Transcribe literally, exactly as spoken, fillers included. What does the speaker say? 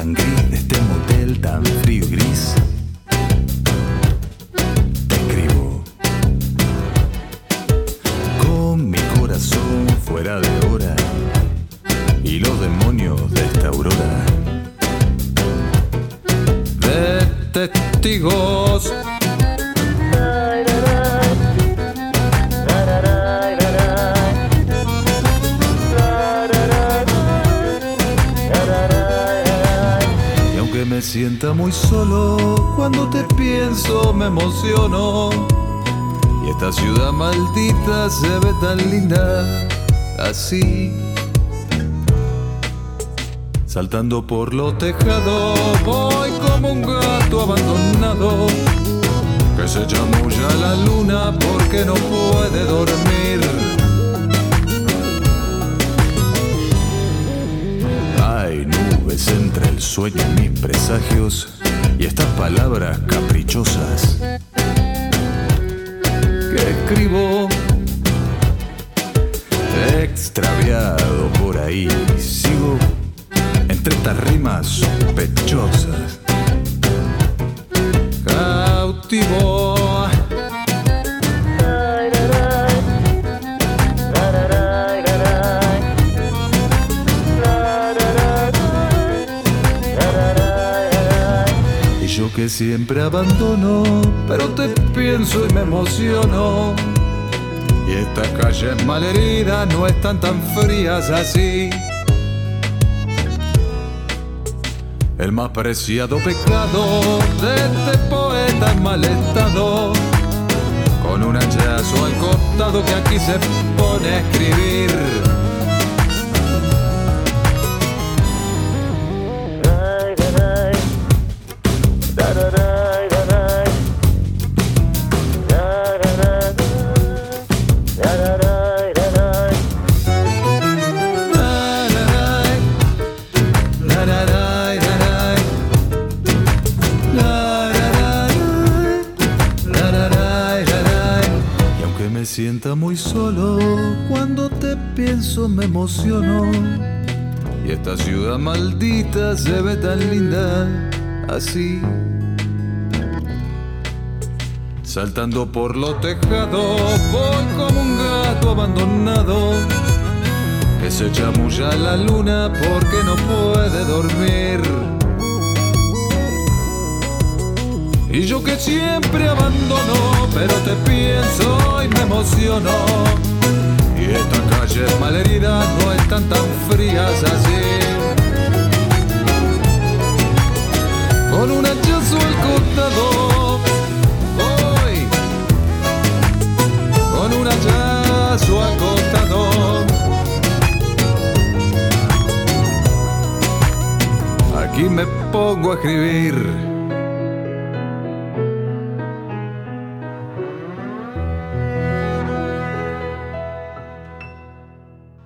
tan gris, de este motel tan frío y gris, te escribo con mi corazón fuera de hora y los demonios de esta aurora de testigos. Me sienta muy solo, cuando te pienso me emociono. Y esta ciudad maldita se ve tan linda así. Saltando por los tejados, voy como un gato abandonado que se chamulla la luna porque no puede dormir. Hay nubes entre el sueño y mis presagios y estas palabras caprichosas que escribo extraviado por ahí. Sigo entre estas rimas sospechosas, cautivo. Yo que siempre abandono, pero te pienso y me emociono. Y estas calles malheridas no están tan frías así. El más preciado pecado de este poeta en mal estado, con un hachazo al costado que aquí se pone a escribir. Sienta muy solo, cuando te pienso me emociono. Y esta ciudad maldita se ve tan linda así. Saltando por los tejados, voy como un gato abandonado que se chamulla la luna porque no puede dormir. Y yo que siempre abandono, pero te pienso y me emociono. Y estas calles malheridas no están tan frías así. Con un hachazo al costado, voy con un hachazo al costado. Aquí me pongo a escribir.